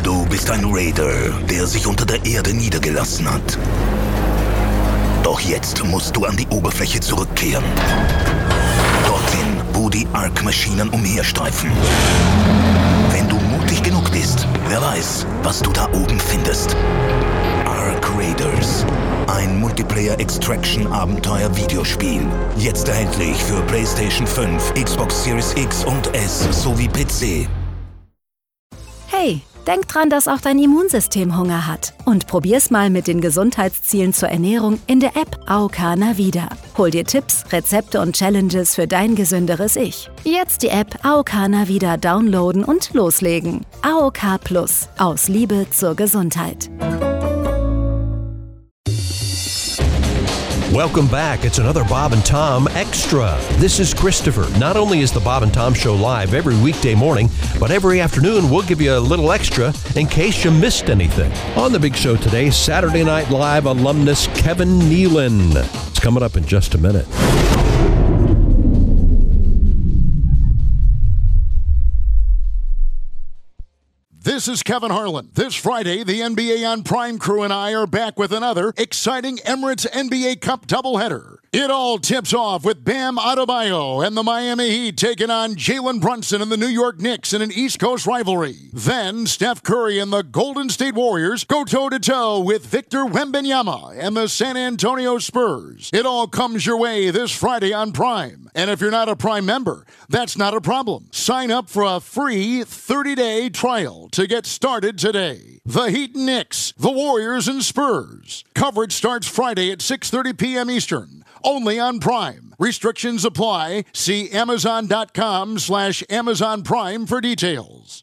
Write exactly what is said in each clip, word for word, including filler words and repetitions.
Du bist ein Raider, der sich unter der Erde niedergelassen hat. Doch jetzt musst du an die Oberfläche zurückkehren. Dorthin, wo die Ark-Maschinen umherstreifen. Wenn du mutig genug bist, wer weiß, was du da oben findest. Ark Raiders. Ein Multiplayer-Extraction-Abenteuer-Videospiel. Jetzt erhältlich für PlayStation fünf, Xbox Series X und S sowie P C. Hey, denk dran, dass auch dein Immunsystem Hunger hat. Und probier's mal mit den Gesundheitszielen zur Ernährung in der App A O K Navida. Hol dir Tipps, Rezepte und Challenges für dein gesünderes Ich. Jetzt die App A O K Navida downloaden und loslegen. A O K Plus. Aus Liebe zur Gesundheit. Welcome back. It's another Bob and Tom Extra. This is Christopher. Not only is the Bob and Tom Show live every weekday morning, but every afternoon we'll give you a little extra in case you missed anything. On the big show today, Saturday Night Live alumnus Kevin Nealon. It's coming up in just a minute. This is Kevin Harlan. This Friday, the N B A on Prime crew and I are back with another exciting Emirates N B A Cup doubleheader. It all tips off with Bam Adebayo and the Miami Heat taking on Jalen Brunson and the New York Knicks in an East Coast rivalry. Then Steph Curry and the Golden State Warriors go toe-to-toe with Victor Wembanyama and the San Antonio Spurs. It all comes your way this Friday on Prime. And if you're not a Prime member, that's not a problem. Sign up for a free thirty-day trial to get started today. The Heat and Knicks, the Warriors and Spurs. Coverage starts Friday at six thirty p.m. Eastern. Only on Prime. Restrictions apply. See Amazon.com slash Amazon Prime for details.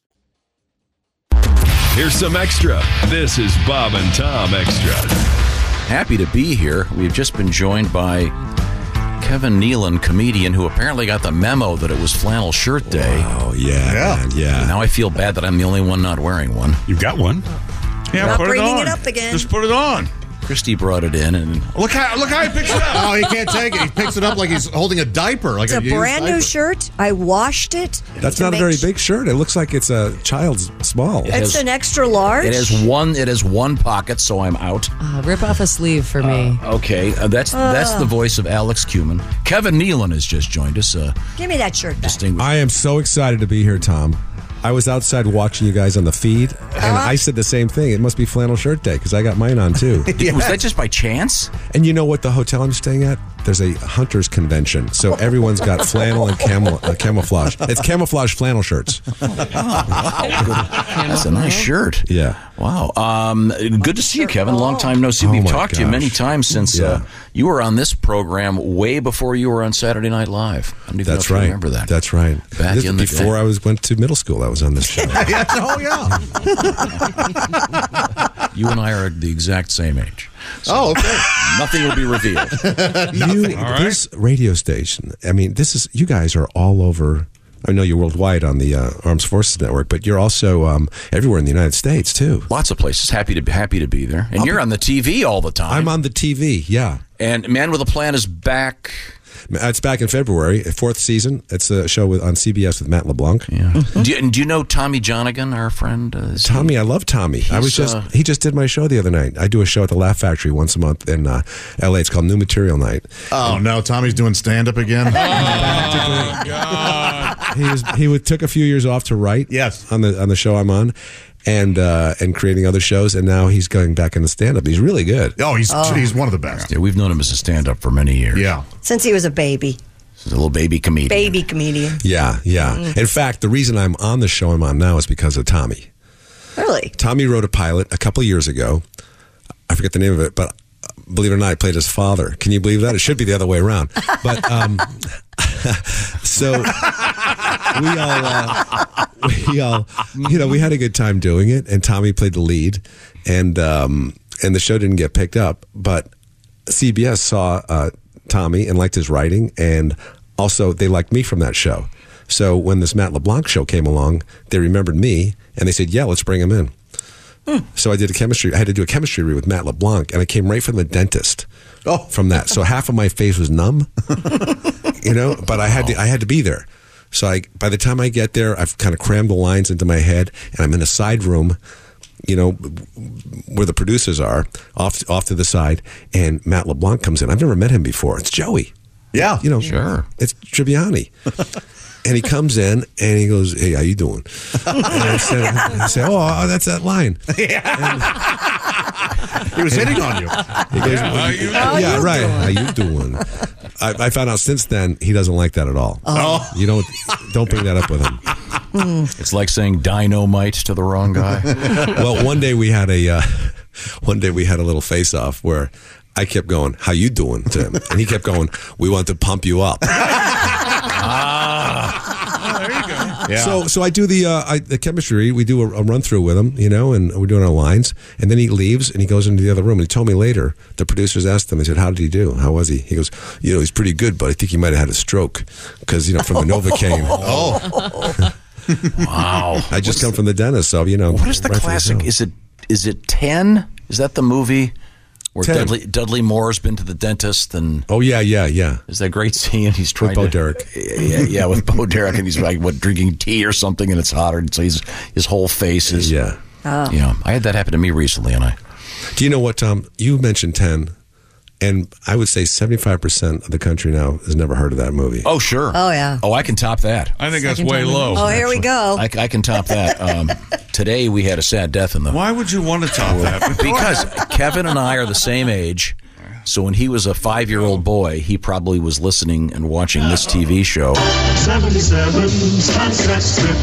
Here's some extra. This is Bob and Tom Extra. Happy to be here. We've just been joined by Kevin Nealon, comedian, who apparently got the memo that it was flannel shirt day. Oh, yeah, yeah. Man, yeah. Now I feel bad that I'm the only one not wearing one. You've got one? Yeah, not put bringing it on. it up again. Just put it on. Christy brought it in, and look how look how he picks it up. Oh, he can't take it. He picks it up like he's holding a diaper. Like it's a, a brand diaper. new shirt. I washed it. That's not a very big shirt. It looks like it's a child's small. It it's has, an extra large. It has one. It has one pocket, so I'm out. Uh, rip off a sleeve for me. Uh, okay, uh, that's uh. that's the voice of Alex Kuman. Kevin Nealon has just joined us. Uh, Give me that shirt back. I am so excited to be here, Tom. I was outside watching you guys on the feed, and uh-huh. I said the same thing. It must be flannel shirt day, because I got mine on, too. Yeah. Was that just by chance? And you know what the hotel I'm staying at? There's a hunters convention, so everyone's got flannel and camel, uh, camouflage. It's camouflage flannel shirts. Oh, wow. That's a nice shirt. Yeah. Wow. Um, good to see you, Kevin. Long time no see. Oh We've my talked gosh. to you many times since yeah. uh, you were on this program way before you were on Saturday Night Live. I don't even That's know if right. you remember that. That's right. Back this in the before day. I was went to middle school, I was on this show. Yeah, oh, yeah. You and I are the exact same age. So oh, okay. Nothing will be revealed. you, All right. This radio station, I mean, this is, you guys are all over. I know you're worldwide on the uh, Armed Forces Network, but you're also um, everywhere in the United States, too. Lots of places. Happy to happy to be there. And I'll you're be, on the T V all the time. I'm on the T V, yeah. And Man with a Plan is back. It's back in February, fourth season. It's a show with, on C B S with Matt LeBlanc. Yeah. do, you, do you know Tommy Jonigan, our friend? Uh, Tommy, he, I love Tommy. I was just uh, he just did my show the other night. I do a show at the Laugh Factory once a month in uh, L A. It's called New Material Night. Oh no, Tommy's doing stand up again. Oh God! He was he would, took a few years off to write. Yes. on the on the show I'm on. And uh, and creating other shows, and now he's going back into stand-up. He's really good. Oh, he's oh. he's one of the best. Yeah, we've known him as a stand-up for many years. Yeah, since he was a baby. He's a little baby comedian. Baby comedian. Yeah, yeah. Mm. In fact, the reason I'm on the show I'm on now is because of Tommy. Really? Tommy wrote a pilot a couple years ago. I forget the name of it, but believe it or not, I played his father. Can you believe that? It should be the other way around. But um, so we all, uh, we all, you know, we had a good time doing it, and Tommy played the lead, and um, and the show didn't get picked up, but C B S saw uh, Tommy and liked his writing, and also they liked me from that show. So when this Matt LeBlanc show came along, they remembered me, and they said, "Yeah, let's bring him in." Hmm. So I did a chemistry. I had to do a chemistry read with Matt LeBlanc, and I came right from the dentist. Oh, from that. So half of my face was numb, you know. But I had to. I had to be there. So I, by the time I get there, I've kind of crammed the lines into my head, and I'm in a side room you know, where the producers are, off off to the side, and Matt LeBlanc comes in. I've never met him before. It's Joey. Yeah, you know, sure. It's Tribbiani. And he comes in and he goes, "Hey, how you doing?" And I said, I said "Oh, that's that line." Yeah. He was hitting on you. He goes, Yeah, how you yeah, doing? yeah, right. How you doing? I, I found out since then he doesn't like that at all. Oh. You don't don't bring that up with him. It's like saying dynamite to the wrong guy. Well, one day we had a uh, one day we had a little face off where I kept going, "How you doing?" to him, and he kept going, "We want to pump you up." ah. Oh, there you go. Yeah. So, so I do the uh, I, the chemistry. We do a, a run through with him, you know, and we're doing our lines. And then he leaves and he goes into the other room. And he told me later, the producers asked him, they said, "How did he do? How was he?" He goes, "You know, he's pretty good, but I think he might have had a stroke because, you know, from the Novocaine." Oh. Wow. I just come from the dentist, so, you know. What is the right classic? Is it is it ten? Is that the movie where ten. Dudley, Dudley Moore's been to the dentist and oh yeah, yeah, yeah. Is that great scene? He's trying with Bo to, Derek. Yeah, yeah, with Bo Derek, and he's like what drinking tea or something, and it's hotter, and so he's, his whole face is yeah. Oh. Yeah, I had that happen to me recently, and I. Do you know what, Tom? You mentioned ten. And I would say seventy-five percent of the country now has never heard of that movie. Oh, sure. Oh, yeah. Oh, I can top that. I think Second that's way time. low. Oh, here we go. I, I can top that. Um, today we had a sad death in the. Why would you want to top that? Because Kevin and I are the same age. So when he was a five-year-old boy, he probably was listening and watching this T V show. seventy-seven Sunset Strip.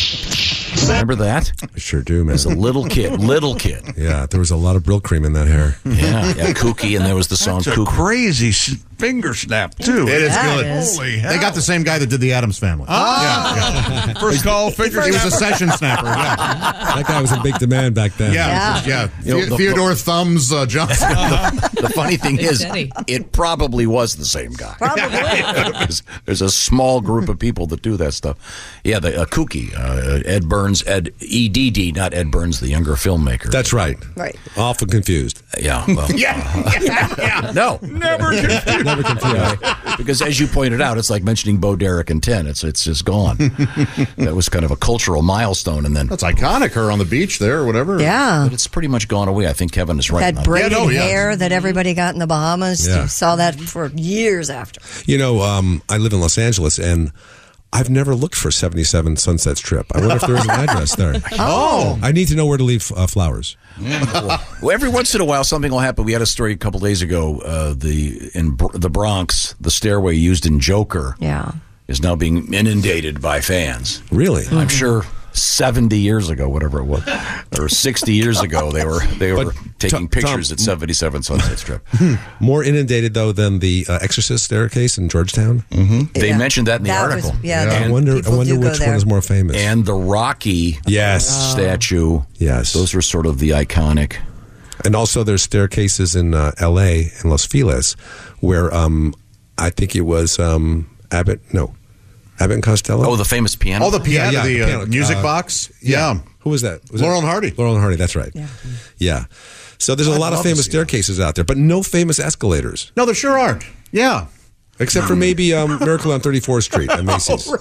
Remember that? I sure do, man. As a little kid, little kid. Yeah, there was a lot of Brill cream in that hair. Yeah, yeah, Kooky, and there was the song That's a Kooky. crazy s- finger snap, too. It is That good. is. Holy hell. They got the same guy that did the Addams Family. Oh. Yeah, yeah. First call, finger He was a snapper. session snapper. Yeah, That guy was in big demand back then. yeah, yeah. You know, The- the- Theodore Thumbs uh, Johnson. The funny thing Big is, Daddy. it probably was the same guy. Probably. there's, there's a small group of people that do that stuff. Yeah, the uh, Kooky, uh, Ed Burns, Ed E D D, not Ed Burns, the younger filmmaker. That's right. Right. Often confused. Yeah. Well, yeah, yeah, yeah. no, Never confused. Never confused. because as you pointed out, it's like mentioning Bo Derek and ten. It's it's just gone. That was kind of a cultural milestone, and then That's iconic. Her on the beach there, or whatever. Yeah. but it's pretty much gone away. I think Kevin is right. That on braided Yeah, no, yeah. hair that everybody got in the Bahamas. Yeah. You saw that for years after. You know, um, I live in Los Angeles, and I've never looked for seventy-seven Sunset Strip. I wonder if there is an address there. Oh. I need to know where to leave uh, flowers. Well, every once in a while, something will happen. We had a story a couple days ago. Uh, the in Br- the Bronx, the stairway used in Joker Yeah. is now being inundated by fans. Really? I'm sure seventy years ago, whatever it was, or sixty years ago, they were they were But, taking Tom- pictures Tom- at seventy-seven Sunset Strip. More inundated, though, than the uh, Exorcist staircase in Georgetown? Mm-hmm. They Yeah. mentioned that in the That article. was- yeah, Yeah, I And wonder, I people wonder do go which one there. is more famous. And the Rocky yes. statue. Yes. Those are sort of the iconic. And also, there's staircases in uh, L A and Los Feliz where um, I think it was um, Abbott, no, Abbott and Costello. Oh, the famous piano. Oh, the piano, Yeah, yeah, the, the uh, piano, music uh, box. Yeah. Who was that? Was Laurel that- and Hardy. Laurel and Hardy, that's right. Yeah. Yeah. So there's a I'd lot of love to famous see that. staircases out there, but no famous escalators. No, there sure aren't. Yeah. Except for maybe um, Miracle on thirty-fourth Street at Macy's.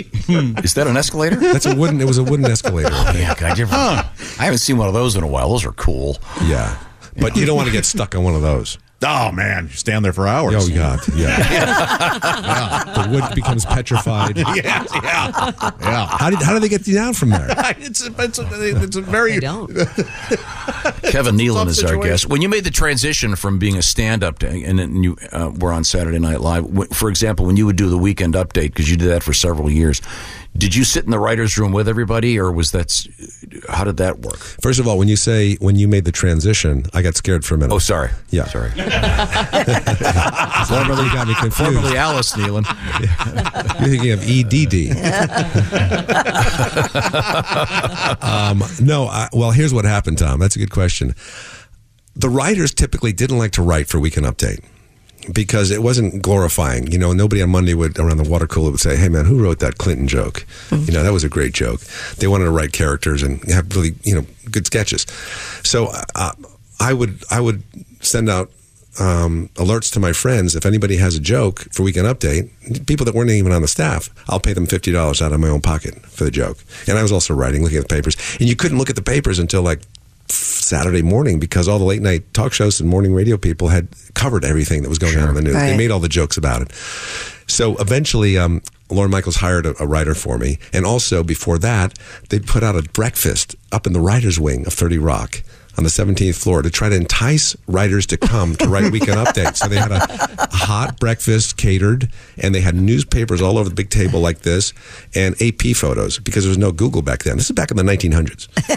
Is that an escalator? That's a wooden. It was a wooden escalator. I think. Yeah, God, you ever- I haven't seen one of those in a while. Those are cool. Yeah, but you don't want to get stuck on one of those. Oh, man. You stand there for hours. Oh God, yeah. The wood becomes petrified. yeah, yeah. Yeah. How did how do they get you down from there? It's a, it's a, it's a very. I don't. Kevin Nealon Tough is our situation. guest. When you made the transition from being a stand-up to, and then you uh, were on Saturday Night Live, wh- for example, when you would do the weekend update, because you did that for several years, did you sit in the writer's room with everybody, or was that, s- how did that work? First of all, when you say when you made the transition, I got scared for a minute. Oh, sorry. Yeah. Sorry. Formerly, you got me confused. Formerly Alice Nealon. You're thinking of E D D. um, no, I, well, here's what happened, Tom. That's a good question. The writers typically didn't like to write for Weekend Update because it wasn't glorifying. You know, nobody on Monday would, around the water cooler, would say, hey, man, who wrote that Clinton joke? You know, that was a great joke. They wanted to write characters and have really, you know, good sketches. So uh, I would I would send out um, alerts to my friends. If anybody has a joke for Weekend Update, people that weren't even on the staff, I'll pay them fifty dollars out of my own pocket for the joke. And I was also writing, looking at the papers. And you couldn't look at the papers until like Saturday morning because all the late night talk shows and morning radio people had covered everything that was going on in the news. Right. They made all the jokes about it. So eventually, um, Lorne Michaels hired a, a writer for me. And also, before that, they'd put out a breakfast up in the writer's wing of thirty Rock on the seventeenth floor to try to entice writers to come to write Weekend Update. So they had a, a hot breakfast catered, and they had newspapers all over the big table like this, and A P photos, because there was no Google back then. This is back in the nineteen hundreds. Do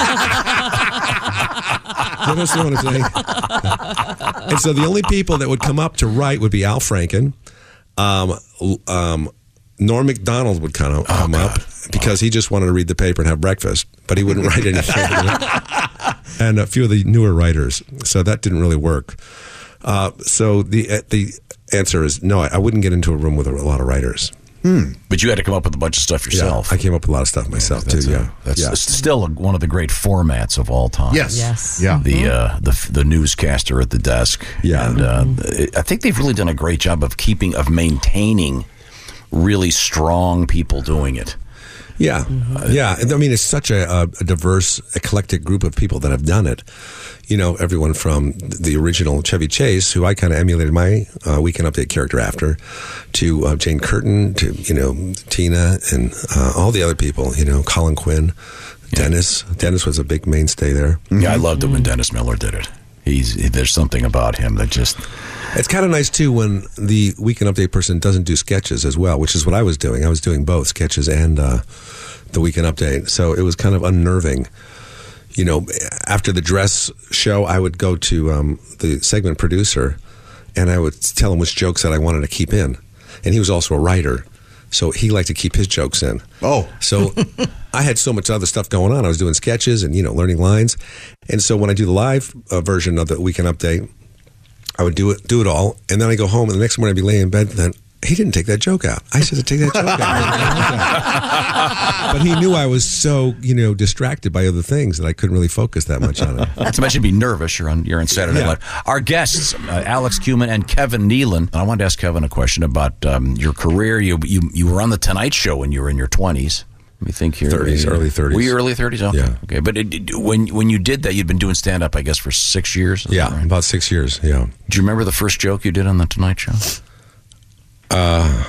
you understand what I'm saying? And so the only people that would come up to write would be Al Franken. Um, um, Norm Macdonald would kind of Oh, come up because he just wanted to read the paper and have breakfast, but he wouldn't write anything. And a few of the newer writers. So that didn't really work. Uh, so the uh, the answer is no, I, I wouldn't get into a room with a, a lot of writers. Hmm. But you had to come up with a bunch of stuff yourself. Yeah, I came up with a lot of stuff myself, that's too, a- yeah. That's yeah. still one of the great formats of all time. Yes. Yes. Yeah. The uh, the the newscaster at the desk. Yeah. And uh, it, I think they've really done a great job of keeping, of maintaining really strong people doing it. Yeah, yeah. I mean, it's such a, a diverse, eclectic group of people that have done it. You know, everyone from the original Chevy Chase, who I kind of emulated my uh, Weekend Update character after, to uh, Jane Curtin, to, you know, Tina, and uh, all the other people, you know, Colin Quinn, Dennis. Dennis was a big mainstay there. Yeah, I loved it when Dennis Miller did it. He's There's something about him that just... It's kind of nice, too, when the Weekend Update person doesn't do sketches as well, which is what I was doing. I was doing both sketches and uh, the Weekend Update. So it was kind of unnerving. You know, after the dress show, I would go to um, the segment producer, and I would tell him which jokes that I wanted to keep in. And he was also a writer, so he liked to keep his jokes in. Oh. So I had so much other stuff going on. I was doing sketches and, you know, learning lines. And so when I do the live uh, version of the Weekend Update, I would do it, do it all, and then I go home, and the next morning I'd be laying in bed, and then he didn't take that joke out. I said to take that joke out. But he knew I was so, you know, distracted by other things that I couldn't really focus that much on it. Not to mention be nervous. You're on, you're on Saturday Night Yeah. Live. Our guests, uh, Alex Kuman and Kevin Nealon. I wanted to ask Kevin a question about um, your career. You, you you were on The Tonight Show when you were in your twenties. Let me think here. thirties, early thirties. Were you early thirties? Okay. Yeah. Okay. But it, it- when when you did that, you'd been doing stand-up, I guess, for six years? Is Yeah, that right? about six years, yeah. Do you remember the first joke you did on The Tonight Show? Uh,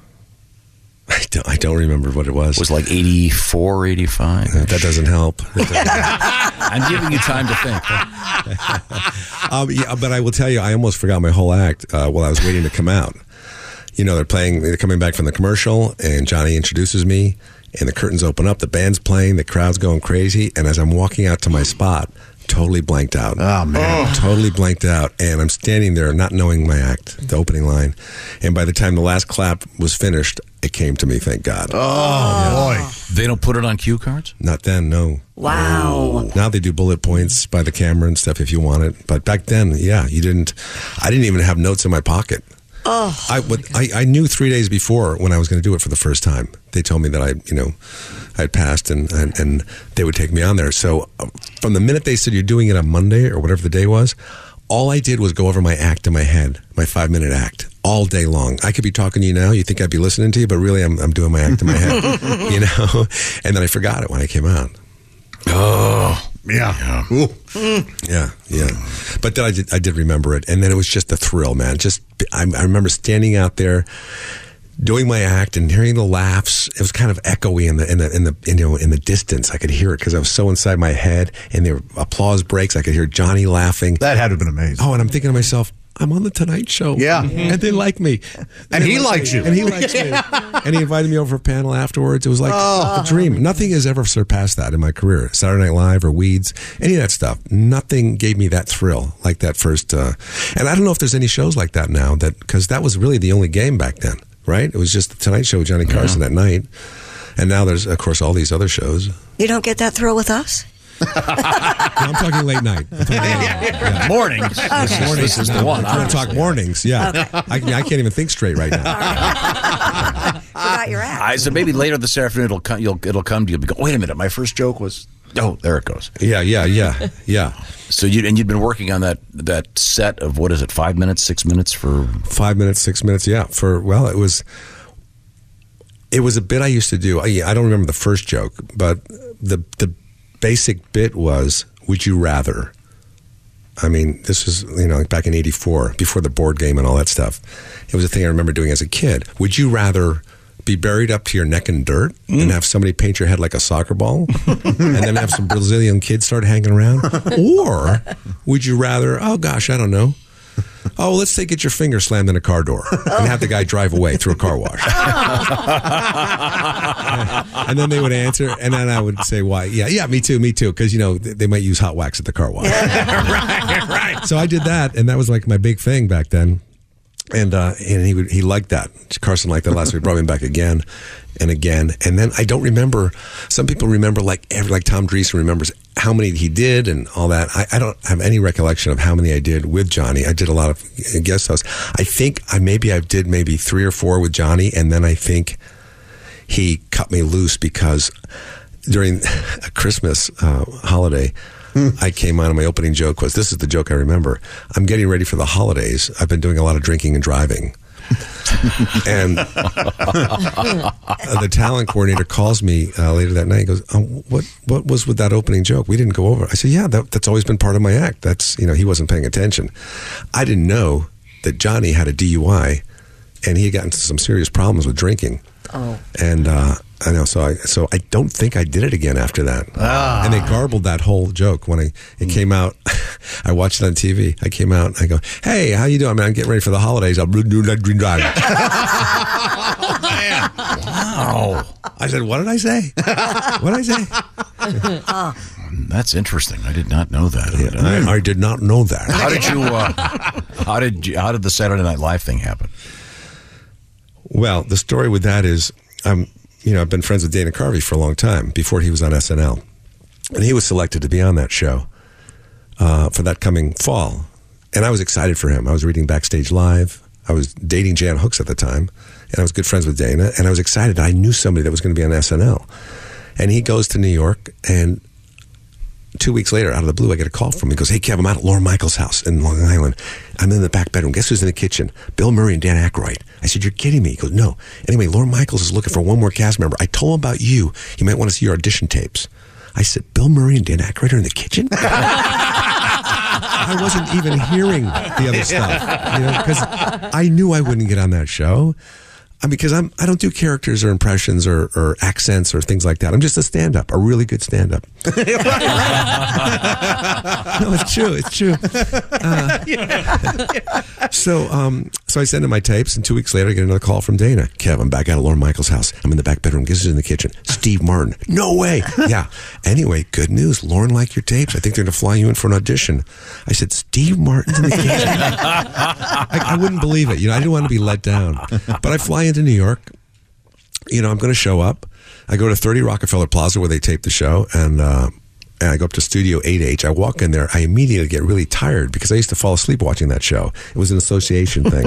I don't, I don't remember what it was. It was like eighty-four, eighty-five. That doesn't help. I'm giving you time to think. um, yeah, but I will tell you, I almost forgot my whole act uh, while I was waiting to come out. You know, they're playing, they're coming back from the commercial, and Johnny introduces me, and the curtains open up, the band's playing, the crowd's going crazy, and as I'm walking out to my spot, totally blanked out. Oh, man. Totally blanked out, and I'm standing there not knowing my act, the opening line, and by the time the last clap was finished, it came to me, thank God. Oh, boy. They don't put it on cue cards? Not then, no. Wow. Now they do bullet points by the camera and stuff if you want it, but back then, yeah, you didn't, I didn't even have notes in my pocket. Oh, I, would, I I knew three days before when I was going to do it for the first time. They told me that I, you know, I had passed and, and, and they would take me on there. So uh, from the minute they said you're doing it on Monday or whatever the day was, all I did was go over my act in my head, my five minute act, all day long. I could be talking to you now. You think I'd be listening to you, but really I'm, I'm doing my act in my head, you know? And then I forgot it when I came out. Oh. Yeah. Yeah, yeah, yeah. But then I did, I did remember it, and then it was just a thrill, man. Just I, I remember standing out there, doing my act, and hearing the laughs. It was kind of echoey in the in the in the you know in the distance. I could hear it because I was so inside my head, and there were applause breaks. I could hear Johnny laughing. That had to have been amazing. Oh, and I'm thinking to myself, I'm on the Tonight Show. Yeah. And they like me. And they he like likes me. you. And he likes me. And he invited me over for a panel afterwards. It was like Oh. a dream. Nothing has ever surpassed that in my career. Saturday Night Live or Weeds, any of that stuff. Nothing gave me that thrill like that first. Uh, and I don't know if there's any shows like that now, that because that was really the only game back then, right? It was just the Tonight Show with Johnny Carson at night. And now there's, of course, all these other shows. you don't get that thrill with us? No, I'm talking late night. I'm talking late night. Yeah. Mornings. Okay. This, is, this is the one. I'm going to talk mornings. Yeah. I, I can't even think straight right now. Forgot your act. I, so maybe later this afternoon it'll come. You'll it'll come to you. Go. Wait a minute. My first joke was. Oh, there it goes. Yeah, yeah, yeah, yeah. So you and you've been working on that that set of what is it? Five minutes, six minutes for Five minutes, six minutes. Yeah. For well, it was. It was a bit I used to do. I, I don't remember the first joke, but the the basic bit was would you rather? I mean, this was, you know, back in eighty-four, before the board game and all that stuff. It was a thing I remember doing as a kid. Would you rather be buried up to your neck in dirt mm. and have somebody paint your head like a soccer ball and then have some Brazilian kids start hanging around? Or would you rather, oh gosh, I don't know. Oh, let's say get your finger slammed in a car door and have the guy drive away through a car wash. And then they would answer, and then I would say, why? Yeah, yeah, me too, me too, because, you know, they might use hot wax at the car wash. Right, right. So I did that, and that was like my big thing back then. And uh, and he would, he liked that. Carson liked that last week. Brought him back again and again. And then I don't remember. Some people remember, like every, like Tom Dreesen remembers how many he did and all that. I, I don't have any recollection of how many I did with Johnny. I did a lot of guest hosts. I think I maybe I did maybe three or four with Johnny, and then I think he cut me loose because during a Christmas uh, holiday, I came on and my opening joke was, this is the joke I remember. I'm getting ready for the holidays. I've been doing a lot of drinking and driving. And the talent coordinator calls me uh, later that night and goes, oh, what what was with that opening joke? We didn't go over. I said, yeah, that, that's always been part of my act. That's, you know, he wasn't paying attention. I didn't know that Johnny had a D U I and he had gotten into some serious problems with drinking. Oh. And uh, I know, so I so I don't think I did it again after that. Ah. And they garbled that whole joke when I it came out. I watched it on T V. I came out and I go, hey, how you doing? I mean, I'm getting ready for the holidays. I'll do that green drive. Wow. I said, what did I say? What did I say? Oh. That's interesting. I did not know that. Yeah, I, I did not know that. How did you? Uh, how did you, how did the Saturday Night Live thing happen? Well, the story with that is, um, you know, I've been friends with Dana Carvey for a long time before he was on S N L, and he was selected to be on that show uh, for that coming fall, and I was excited for him. I was reading Backstage Live. I was dating Jan Hooks at the time, and I was good friends with Dana, and I was excited that I knew somebody that was going to be on S N L, and he goes to New York, and two weeks later, out of the blue, I get a call from him. He goes, hey, Kev, I'm out at Lorne Michaels' house in Long Island. I'm in the back bedroom. Guess who's in the kitchen? Bill Murray and Dan Aykroyd. I said, you're kidding me. He goes, no. Anyway, Lorne Michaels is looking for one more cast member. I told him about you. You might want to see your audition tapes. I said, Bill Murray and Dan Aykroyd are in the kitchen? I wasn't even hearing the other stuff, you know, because I knew I wouldn't get on that show. I mean, because I'm, I don't do characters or impressions or, or accents or things like that. I'm just a stand-up, a really good stand-up. No, it's true. It's true. Uh, so, um, so I send him my tapes, and two weeks later, I get another call from Dana. Kev, I'm back out at Lorne Michaels' house. I'm in the back bedroom. Guess who's in the kitchen? Steve Martin. No way. Yeah. Anyway, good news. Lorne liked your tapes. I think they're going to fly you in for an audition. I said, Steve Martin's in the kitchen. I, I wouldn't believe it. You know, I didn't want to be let down, but I fly into New York. You know, I'm going to show up. I go to thirty Rockefeller Plaza where they tape the show, and uh, and I go up to Studio eight H. I walk in there. I immediately get really tired because I used to fall asleep watching that show. It was an association thing.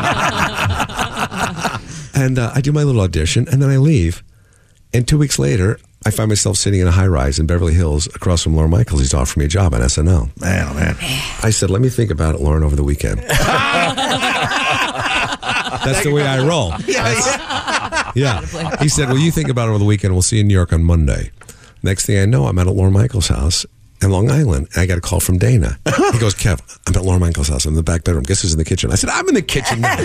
And uh, I do my little audition, and then I leave. And two weeks later, I find myself sitting in a high-rise in Beverly Hills across from Lorne Michaels. He's offering me a job on S N L. Man, oh, man. I said, let me think about it, Lauren, over the weekend. That's the way I roll. That's, yeah. He said, well, you think about it over the weekend. We'll see you in New York on Monday. Next thing I know, I'm at Lorne Michaels' house in Long Island, and I got a call from Dana. He goes, Kev, I'm at Lorne Michaels' house. I'm in the back bedroom. Guess who's in the kitchen? I said, I'm in the kitchen. I'm in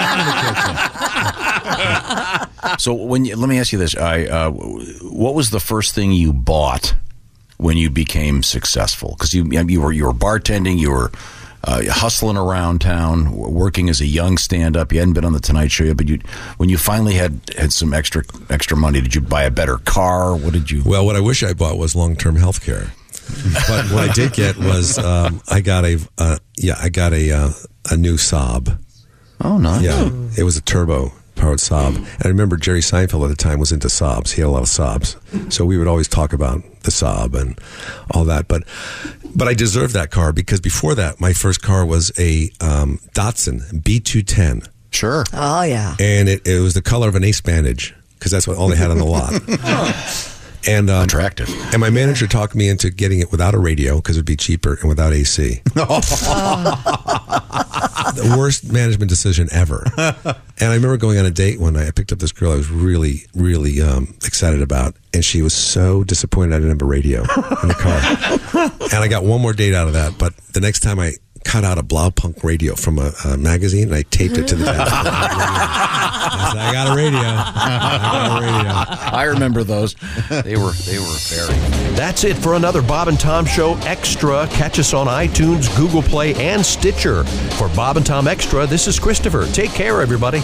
the kitchen. So when you, let me ask you this. I, uh, what was the first thing you bought when you became successful? Because you, you, were, you were bartending, you were Uh, hustling around town, working as a young stand-up. You hadn't been on the Tonight Show yet, but you, when you finally had, had some extra extra money, did you buy a better car? What did you? Well, what I wish I bought was long-term health care. But what I did get was um, I got a uh, yeah I got a uh, a new Saab. Oh, nice. Yeah, it was a turbo powered Saab. And I remember Jerry Seinfeld at the time was into Saabs. He had a lot of Saabs, so we would always talk about the Saab and all that. But but I deserved that car because before that, my first car was a um, Datsun B two ten. Sure. Oh yeah. And it, it was the color of an ace bandage because that's what all they had on the lot. And um, attractive. And my manager talked me into getting it without a radio because it would be cheaper and without A C. the worst management decision ever. And I remember going on a date one night. I picked up this girl I was really, really um, excited about, and she was so disappointed I didn't have a radio in the car. And I got one more date out of that, but the next time I cut out a Blaupunkt radio from a, a magazine and I taped it to the back. I said, I got a radio. I got a radio. I remember those. They were they were very. That's it for another Bob and Tom Show Extra. Catch us on iTunes, Google Play, and Stitcher. For Bob and Tom Extra, this is Christopher. Take care, everybody.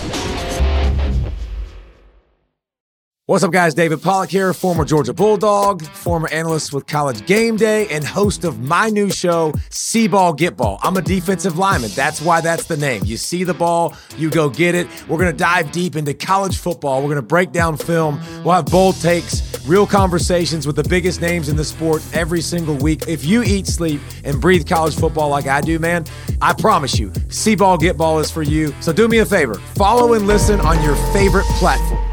What's up, guys? David Pollack here, former Georgia Bulldog, former analyst with College Game Day, and host of my new show, See Ball, Get Ball. I'm a defensive lineman. That's why that's the name. You see the ball, you go get it. We're going to dive deep into college football. We're going to break down film. We'll have bold takes, real conversations with the biggest names in the sport every single week. If you eat, sleep, and breathe college football like I do, man, I promise you, See Ball, Get Ball is for you. So do me a favor. Follow and listen on your favorite platform.